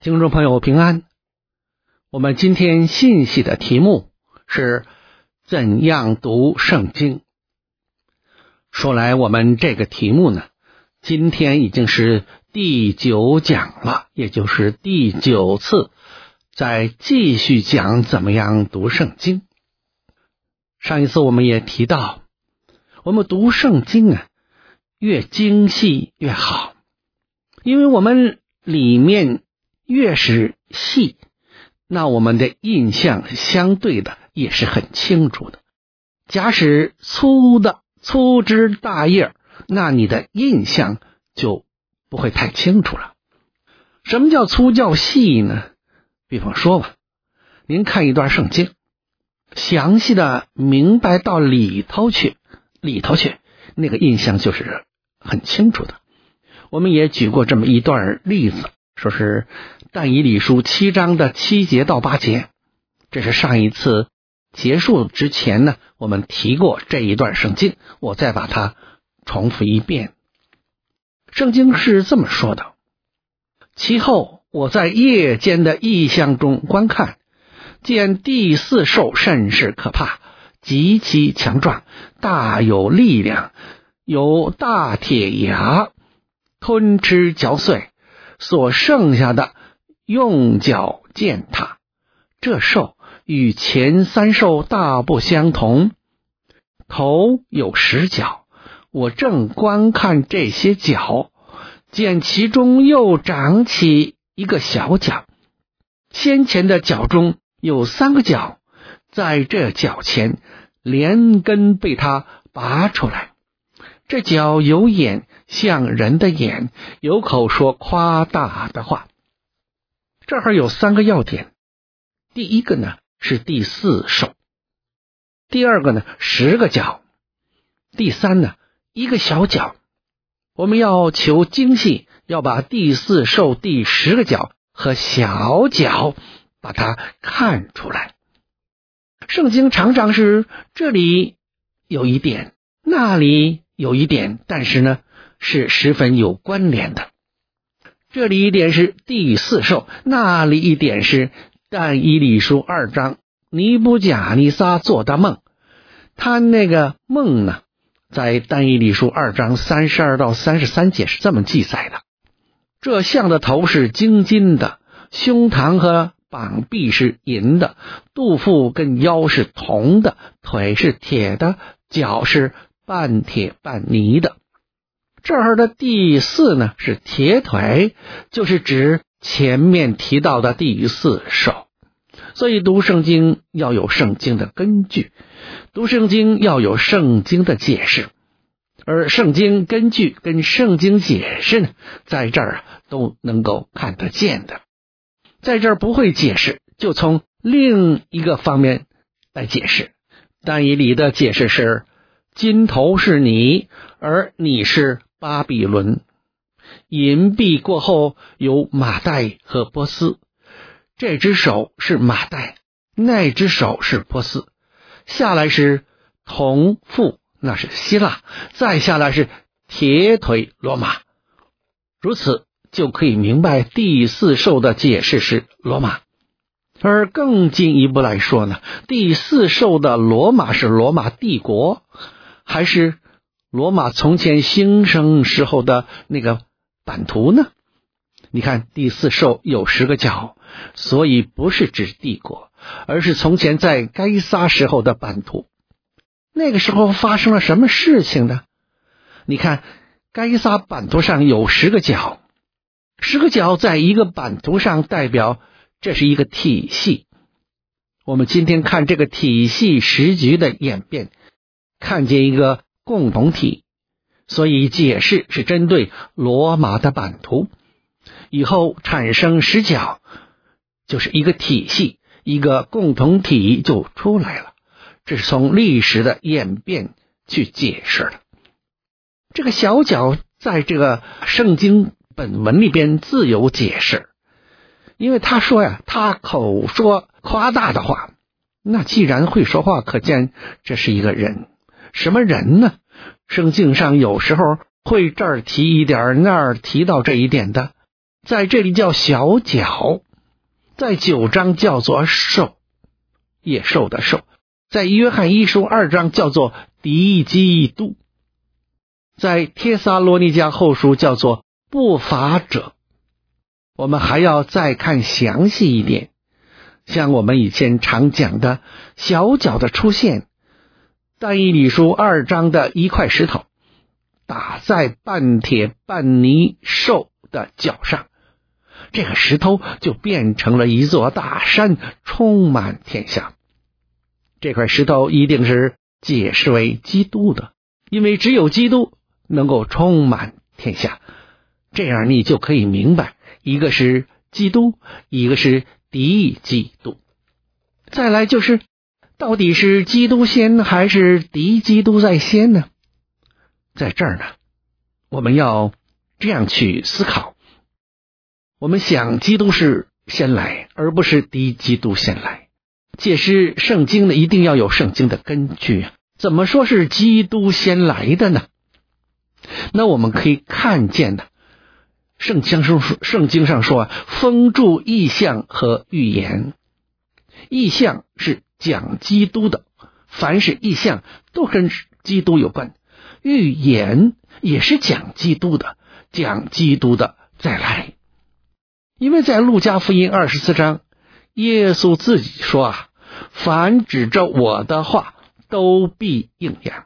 听众朋友平安，我们今天信息的题目是怎样读圣经。说来我们这个题目呢，今天已经是第9讲了，也就是第9次再继续讲怎么样读圣经。上一次我们也提到，我们读圣经啊，越精细越好，因为我们里面越是细，那我们的印象相对的也是很清楚的。假使粗枝大叶，那你的印象就不会太清楚了。什么叫粗叫细呢？比方说吧，您看一段圣经，详细的明白到里头去，那个印象就是很清楚的。我们也举过这么一段例子，说是但以理书7章的7节到8节，这是上一次结束之前呢，我们提过这一段圣经，我再把它重复一遍。圣经是这么说的：其后我在夜间的异象中观看，见第4兽甚是可怕，极其强壮，大有力量，有大铁牙，吞吃嚼碎，所剩下的用脚践踏。这兽与前3兽大不相同，头有10角。我正观看这些角，见其中又长起一个小角，先前的角中有3个角，在这角前连根被它拔出来。这角有眼，像人的眼，有口说夸大的话。这儿有3个要点。第一个呢是第4兽，第二个呢10个角，第三呢1个小角。我们要求精细，要把第4兽第10个角和小角把它看出来。圣经常常是这里有一点，那里有一点，但是呢是十分有关联的。这里一点是第4兽，那里一点是但以理书2章尼布甲尼撒做的梦。他那个梦呢，在但以理书2章32到33节是这么记载的：这像的头是精金的，胸膛和膀臂是银的，肚腹跟腰是铜的，腿是铁的，脚是半铁半泥的。这儿的第4呢是铁腿，就是指前面提到的第4兽。所以读圣经要有圣经的根据，读圣经要有圣经的解释，而圣经根据跟圣经解释呢，在这儿都能够看得见的。在这儿不会解释，就从另一个方面来解释。但以理的解释是：金头是你，而你是巴比伦。银币过后有马代和波斯，这只手是马代，那只手是波斯。下来是铜腹，那是希腊，再下来是铁腿罗马。如此就可以明白第4兽的解释是罗马。而更进一步来说呢，第4兽的罗马是罗马帝国，还是罗马从前兴盛时候的那个版图呢？你看第4兽有10个角，所以不是指帝国，而是从前在该撒时候的版图。那个时候发生了什么事情呢？你看该撒版图上有10个角，10个角在一个版图上代表这是一个体系。我们今天看这个体系时局的演变，看见一个共同体，所以解释是针对罗马的版图。以后产生10角，就是一个体系，一个共同体就出来了。这是从历史的演变去解释的。这个小角在这个圣经本文里边自有解释，因为他说呀，他口说夸大的话。那既然会说话，可见这是一个人。什么人呢？圣经上有时候会这儿提一点，那儿提到这一点的。 在这里叫小角，在9章叫做兽，野兽的兽，在约翰一书2章叫做敌基督，在帖撒罗尼迦后书叫做不法者。我们还要再看详细一点，像我们以前常讲的小角的出现，但以理书2章的一块石头打在半铁半泥兽的脚上，这个石头就变成了一座大山，充满天下。这块石头一定是解释为基督的，因为只有基督能够充满天下。这样你就可以明白，一个是基督，一个是敌基督。再来就是，到底是基督先还是敌基督在先呢？在这儿呢，我们要这样去思考。我们想基督是先来，而不是敌基督先来。解释圣经呢，一定要有圣经的根据啊。怎么说是基督先来的呢？那我们可以看见呢，圣经上说封住异象和预言。异象是讲基督的，凡是异象都跟基督有关。预言也是讲基督的，讲基督的再来。因为在路加福音24章，耶稣自己说啊，凡指着我的话都必应验。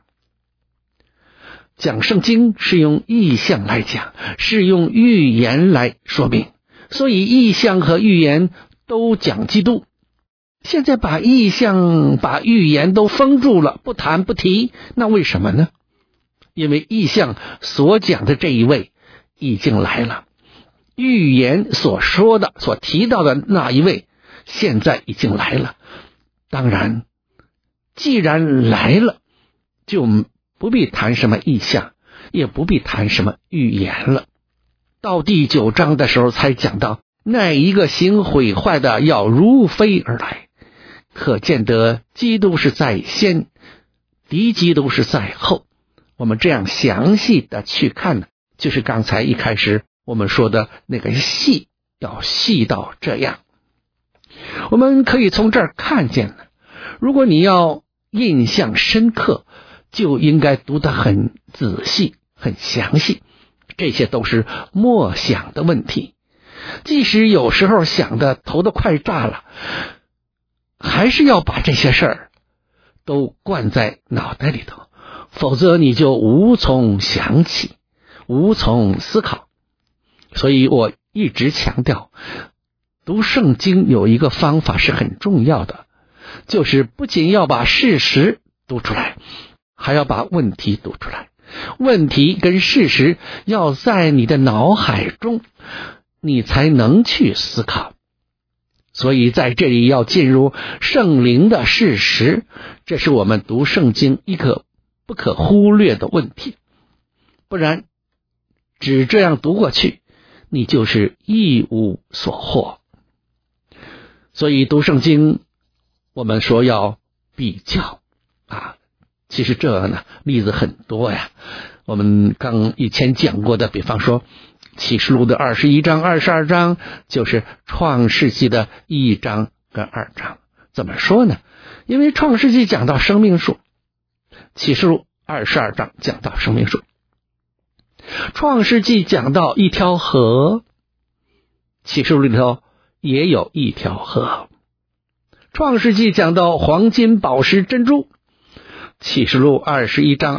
讲圣经是用异象来讲，是用预言来说明，所以异象和预言都讲基督。现在把异象把预言都封住了，不谈不提，那为什么呢？因为异象所讲的这一位已经来了，预言所说的所提到的那一位现在已经来了。当然既然来了，就不必谈什么异象，也不必谈什么预言了。到第9章的时候才讲到，那一个行毁坏的要如飞而来，可见得基督是在先，敌基督是在后。我们这样详细的去看呢，就是刚才一开始我们说的那个细，要细到这样。我们可以从这儿看见呢，如果你要印象深刻，就应该读得很仔细很详细，这些都是默想的问题。即使有时候想的头都快炸了，还是要把这些事儿都灌在脑袋里头，否则你就无从想起，无从思考。所以我一直强调，读圣经有一个方法是很重要的，就是不仅要把事实读出来，还要把问题读出来。问题跟事实要在你的脑海中，你才能去思考。所以在这里要进入圣灵的事实，这是我们读圣经一个不可忽略的问题。不然只这样读过去，你就是一无所获。所以读圣经我们说要比较啊，其实这呢例子很多呀。我们刚以前讲过的，比方说启示录的21章22章就是创世纪的1章跟2章。怎么说呢？因为创世纪讲到生命树，启示录22章讲到生命树，创世纪讲到一条河，启示录里头也有一条河。创世纪讲到黄金宝石珍珠，启示录21章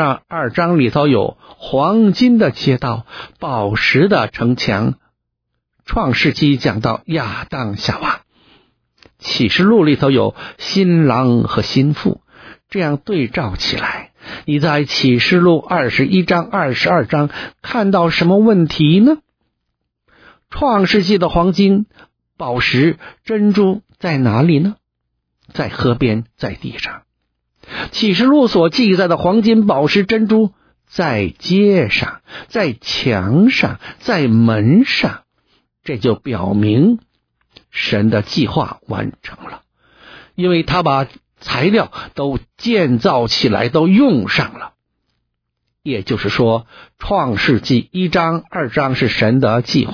22章里头有黄金的街道，宝石的城墙。创世纪讲到亚当夏娃，启示录里头有新郎和新妇。这样对照起来，你在启示录21章22章看到什么问题呢？创世纪的黄金宝石珍珠在哪里呢？在河边，在地上。启示录所记载的黄金宝石珍珠在街上，在墙上，在门上。这就表明神的计划完成了，因为他把材料都建造起来，都用上了。也就是说，创世纪1章2章是神的计划，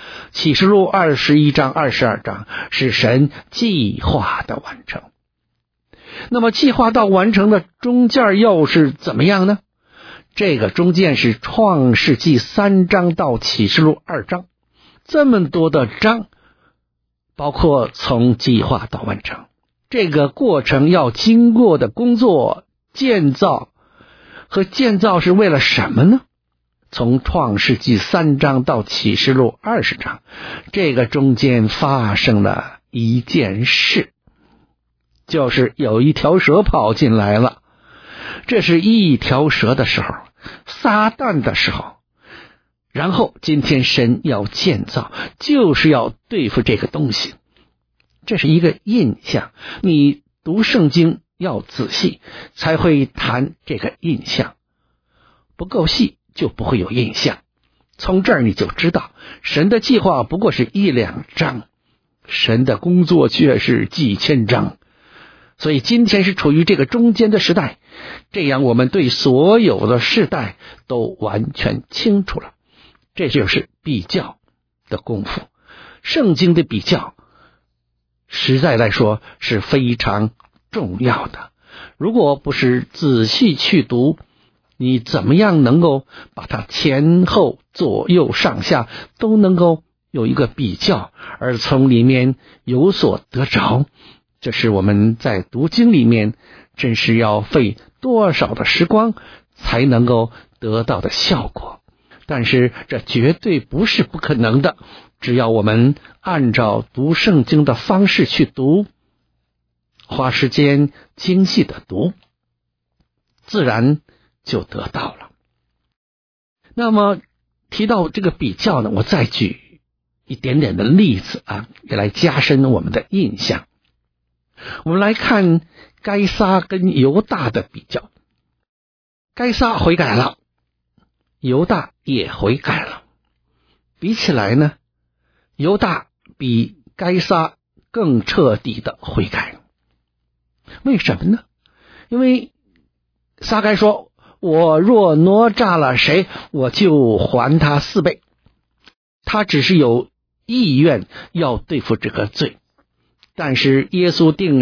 启示录21章、22章是神计划的完成。那么计划到完成的中间又是怎么样呢？这个中间是创世纪3章到启示录2章，这么多的章，包括从计划到完成，这个过程要经过的工作建造，和建造是为了什么呢？从创世纪3章到启示录20章，这个中间发生了一件事，就是有一条蛇跑进来了。这是一条蛇的时候，撒旦的时候。然后今天神要建造，就是要对付这个东西。这是一个印象，你读圣经要仔细，才会谈这个印象。不够细就不会有印象。从这儿你就知道，神的计划不过是1、2章，神的工作却是几千章。所以今天是处于这个中间的时代，这样我们对所有的世代都完全清楚了。这就是比较的功夫。圣经的比较实在来说是非常重要的，如果不是仔细去读，你怎么样能够把它前后左右上下都能够有一个比较，而从里面有所得着？这是我们在读经里面真是要费多少的时光才能够得到的效果。但是这绝对不是不可能的，只要我们按照读圣经的方式去读，花时间精细的读，自然就得到了。那么提到这个比较呢，我再举一点点的例子也来加深我们的印象。我们来看该撒跟犹大的比较。该撒悔改了，犹大也悔改了。比起来呢，犹大比该撒更彻底的悔改。为什么呢？因为撒该说，我若哪吒了谁，我就还他4倍。他只是有意愿要对付这个罪，但是耶稣钉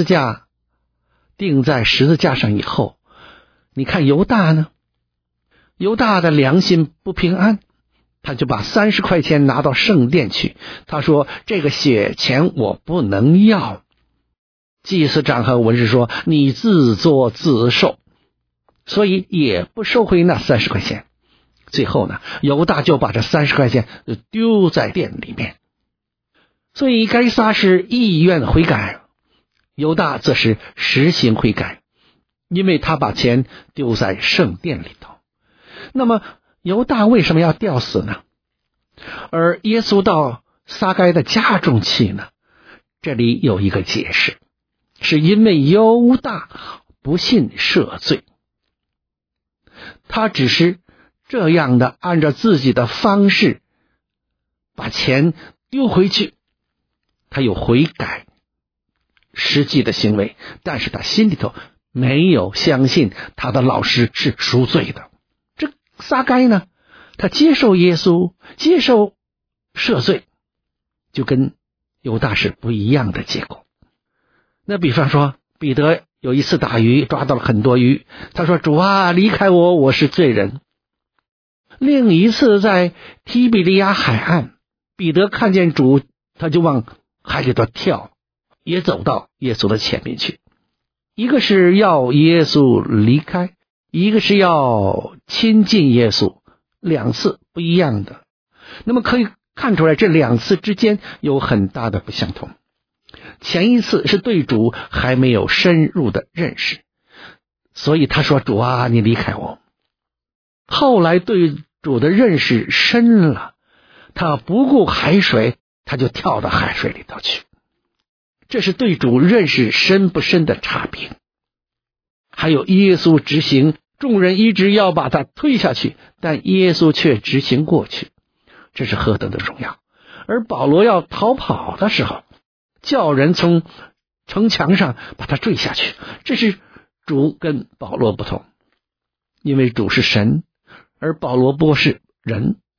在十字架上以后，你看犹大呢？犹大的良心不平安，他就把30块钱拿到圣殿去，他说这个血钱我不能要。祭司长和文士说你自作自受，所以也不收回那30块钱。最后呢，犹大就把这30块钱丢在店里面。所以该撒是意愿悔改，犹大则是实行悔改，因为他把钱丢在圣殿里头。那么犹大为什么要吊死呢？而耶稣到撒该的家中去呢？这里有一个解释，是因为犹大不信赦罪，他只是这样的按照自己的方式把钱丢回去，他有悔改实际的行为，但是他心里头没有相信他的老师是赎罪的。这撒该呢，他接受耶稣，接受赦罪，就跟犹大是不一样的结果。那比方说彼得有一次打鱼，抓到了很多鱼，他说主啊，离开我，我是罪人。另一次在提比利亚海岸，彼得看见主，他就往海里头跳，也走到耶稣的前面去。一个是要耶稣离开，一个是要亲近耶稣，两次不一样的。那么可以看出来，这两次之间有很大的不相同。前一次是对主还没有深入的认识，所以他说主啊，你离开我。后来对主的认识深了，他不顾海水，他就跳到海水里头去。这是对主认识深不深的差别。还有耶稣直行，众人一直要把他推下去，但耶稣却直行过去，这是何等的荣耀。而保罗要逃跑的时候，叫人从城墙上把他坠下去，这是主跟保罗不同。因为主是神，而保罗不过是人，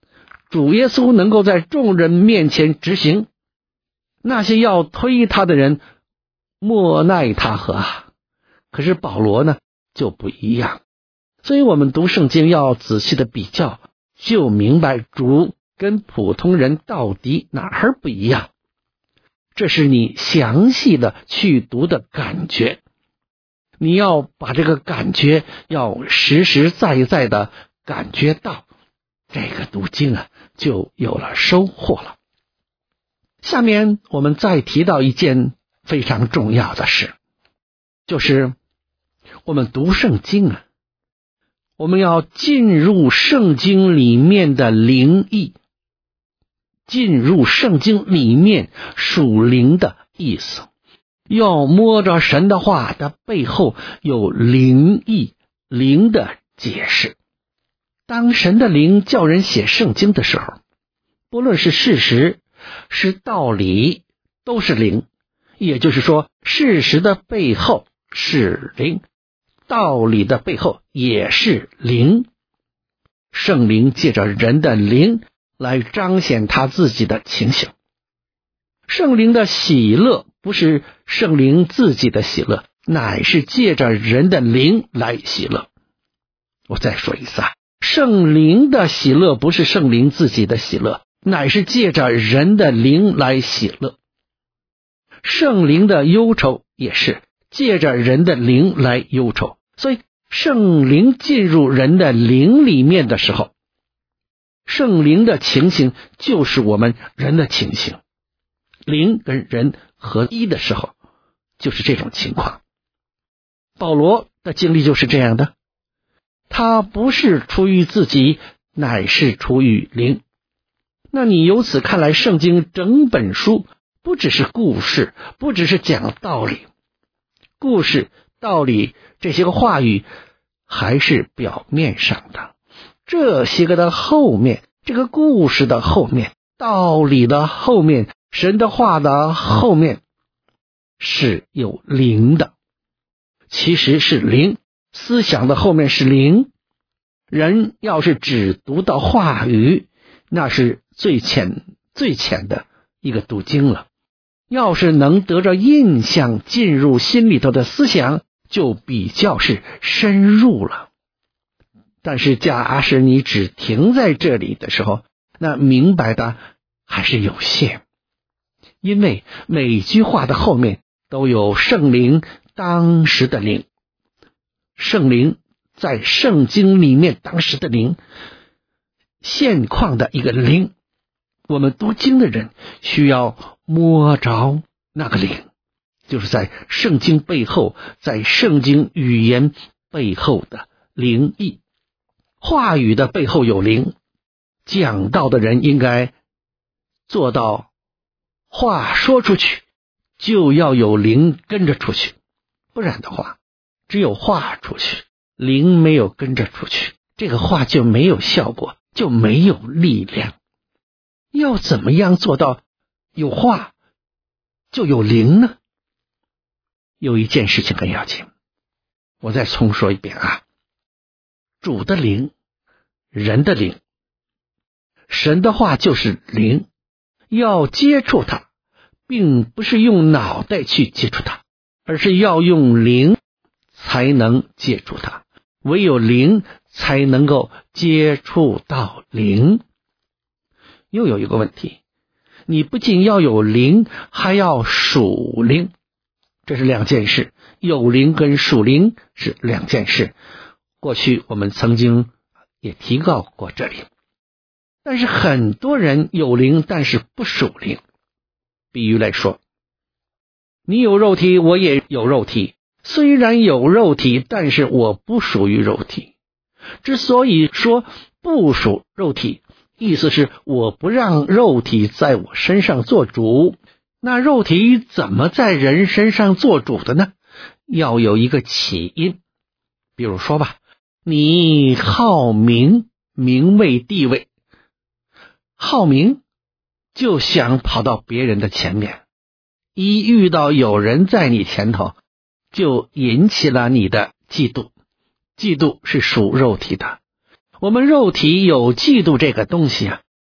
主耶稣能够在众人面前执行，那些要推他的人莫奈他何啊！可是保罗呢就不一样，所以我们读圣经要仔细的比较，就明白主跟普通人到底哪儿不一样。这是你详细的去读的感觉，你要把这个感觉要实实在在的感觉到，这个读经就有了收获了。下面我们再提到一件非常重要的事，就是我们读圣经我们要进入圣经里面的灵意，进入圣经里面属灵的意思，要摸着神的话的背后有灵意，灵的解释。当神的灵叫人写圣经的时候，不论是事实是道理都是灵，也就是说事实的背后是灵，道理的背后也是灵。圣灵借着人的灵来彰显他自己的情形。圣灵的喜乐不是圣灵自己的喜乐，乃是借着人的灵来喜乐。我再说一次圣灵的喜乐不是圣灵自己的喜乐，乃是借着人的灵来喜乐。圣灵的忧愁也是借着人的灵来忧愁。所以圣灵进入人的灵里面的时候，圣灵的情形就是我们人的情形，灵跟人合一的时候就是这种情况。保罗的经历就是这样的，他不是出于自己，乃是出于灵。那你由此看来，圣经整本书不只是故事，不只是讲道理，故事道理这些个话语还是表面上的，这些个的后面，这个故事的后面，道理的后面，神的话的后面是有灵的，其实是灵，思想的后面是灵。人要是只读到话语，那是最浅的一个读经了，要是能得着印象进入心里头的思想，就比较是深入了。但是假使你只停在这里的时候，那明白的还是有限，因为每句话的后面都有圣灵当时的灵，圣灵在圣经里面当时的灵，现况的一个灵。我们读经的人需要摸着那个灵，就是在圣经背后，在圣经语言背后的灵意。话语的背后有灵，讲道的人应该做到话说出去就要有灵跟着出去，不然的话只有话出去，灵没有跟着出去，这个话就没有效果，就没有力量。要怎么样做到有话就有灵呢？有一件事情很要紧，我再重说一遍主的灵，人的灵，神的话就是灵，要接触它，并不是用脑袋去接触它，而是要用灵才能接触它，唯有灵才能够接触到灵。又有一个问题，你不仅要有灵，还要属灵，这是两件事，有灵跟属灵是两件事。过去我们曾经也提到过这里，但是很多人有灵但是不属灵。比喻来说，你有肉体，我也有肉体，虽然有肉体，但是我不属于肉体。之所以说不属肉体，意思是我不让肉体在我身上做主。那肉体怎么在人身上做主的呢？要有一个起因。比如说吧，你好名，名位地位，好名就想跑到别人的前面，一遇到有人在你前头，就引起了你的嫉妒。嫉妒是属肉体的，我们肉体有嫉妒这个东西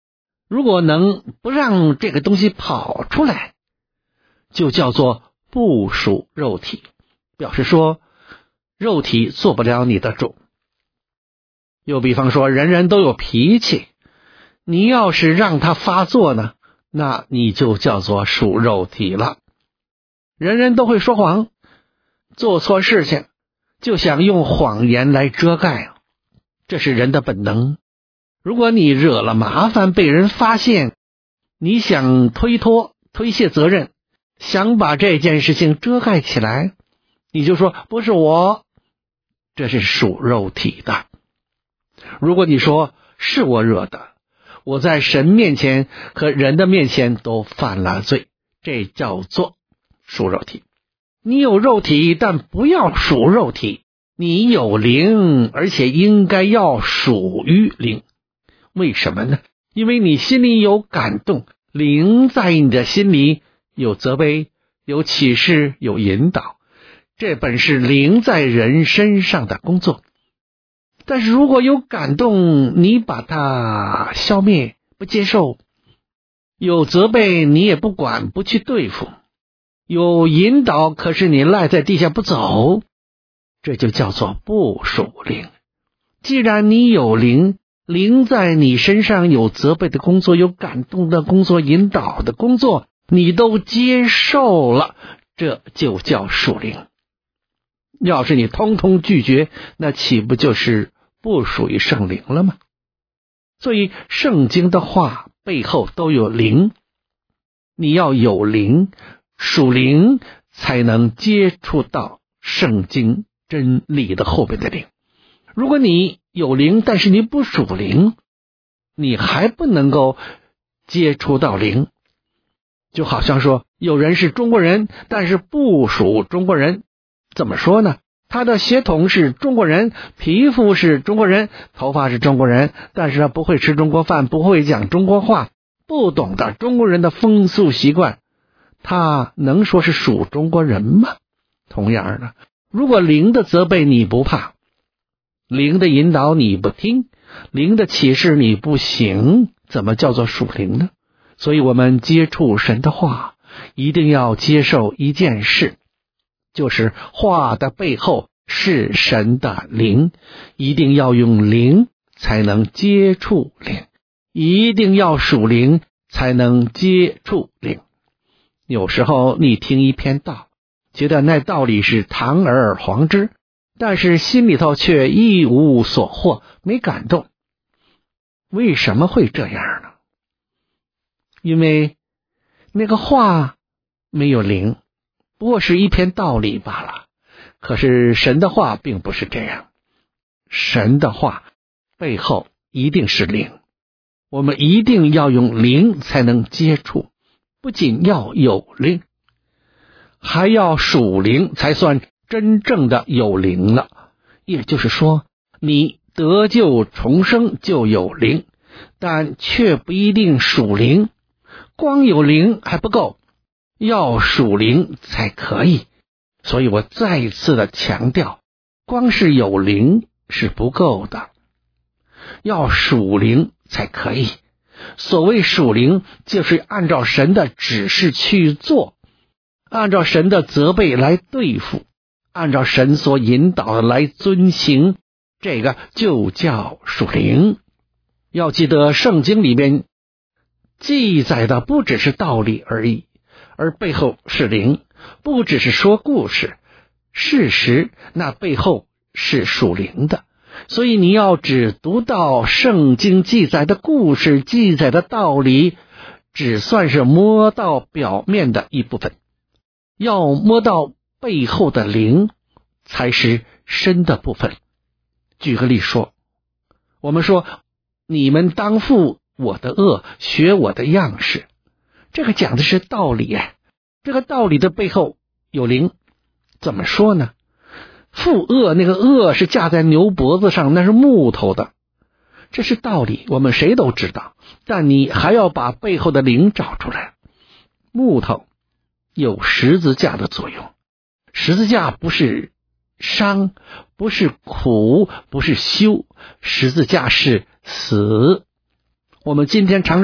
如果能不让这个东西跑出来，就叫做不属肉体，表示说肉体做不了你的主。又比方说，人人都有脾气，你要是让它发作呢，那你就叫做属肉体了。人人都会说谎，做错事情就想用谎言来遮盖，这是人的本能。如果你惹了麻烦被人发现，你想推卸责任，想把这件事情遮盖起来，你就说不是我，这是属肉体的。如果你说是我惹的，我在神面前和人的面前都犯了罪，这叫做属肉体。你有肉体，但不要属肉体，你有灵，而且应该要属于灵。为什么呢？因为你心里有感动，灵在你的心里有责备，有启示，有引导，这本是灵在人身上的工作。但是如果有感动，你把它消灭，不接受；有责备，你也不管，不去对付；有引导，可是你赖在地下不走，这就叫做不属灵。既然你有灵，灵在你身上有责备的工作，有感动的工作，引导的工作，你都接受了，这就叫属灵。要是你通通拒绝，那岂不就是不属于圣灵了吗？所以圣经的话背后都有灵，你要有灵，属灵才能接触到圣经真理的后边的灵。如果你有灵，但是你不属灵，你还不能够接触到灵。就好像说有人是中国人，但是不属中国人，怎么说呢？他的血统是中国人，皮肤是中国人，头发是中国人，但是他不会吃中国饭，不会讲中国话，不懂得中国人的风俗习惯，他能说是属中国人吗？同样的，如果灵的责备你不怕，灵的引导你不听，灵的启示你不行，怎么叫做属灵呢？所以我们接触神的话，一定要接受一件事，就是话的背后是神的灵，一定要用灵才能接触灵，一定要属灵才能接触灵。有时候你听一篇道，觉得那道理是堂而皇之，但是心里头却一无所获，没感动。为什么会这样呢？因为那个话没有灵，不过是一篇道理罢了。可是神的话并不是这样，神的话背后一定是灵，我们一定要用灵才能接触，不仅要有灵，还要属灵，才算真正的有灵了。也就是说，你得救重生就有灵，但却不一定属灵，光有灵还不够，要属灵才可以。所以我再一次的强调，光是有灵是不够的，要属灵才可以。所谓属灵，就是按照神的指示去做，按照神的责备来对付，按照神所引导的来遵行，这个就叫属灵。要记得圣经里面记载的不只是道理而已，而背后是灵，不只是说故事，事实那背后是属灵的。所以你要只读到圣经记载的故事，记载的道理，只算是摸到表面的一部分，要摸到背后的灵才是深的部分。举个例说，我们说你们当负我的恶，学我的样式，这个讲的是道理啊。这个道理的背后有灵，怎么说呢？负恶，那个恶是架在牛脖子上，那是木头的，这是道理，我们谁都知道，但你还要把背后的灵找出来。木头有十字架的作用，十字架不是伤，不是苦，不是羞，十字架是死。我们今天常常说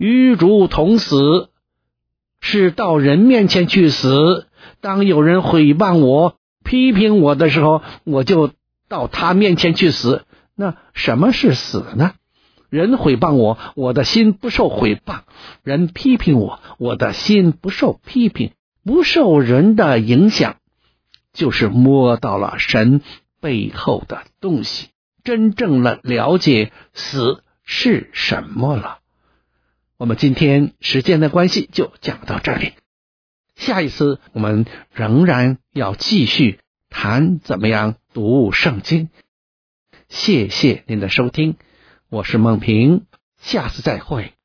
与主同死，是到人面前去死。当有人毁谤我、批评我的时候，我就到他面前去死。那什么是死呢？人毁谤我，我的心不受毁谤；人批评我，我的心不受批评。不受人的影响，就是摸到了神背后的东西，真正的了解死是什么了。我们今天时间的关系就讲到这里，下一次我们仍然要继续谈怎么样读圣经。谢谢您的收听，我是孟平，下次再会。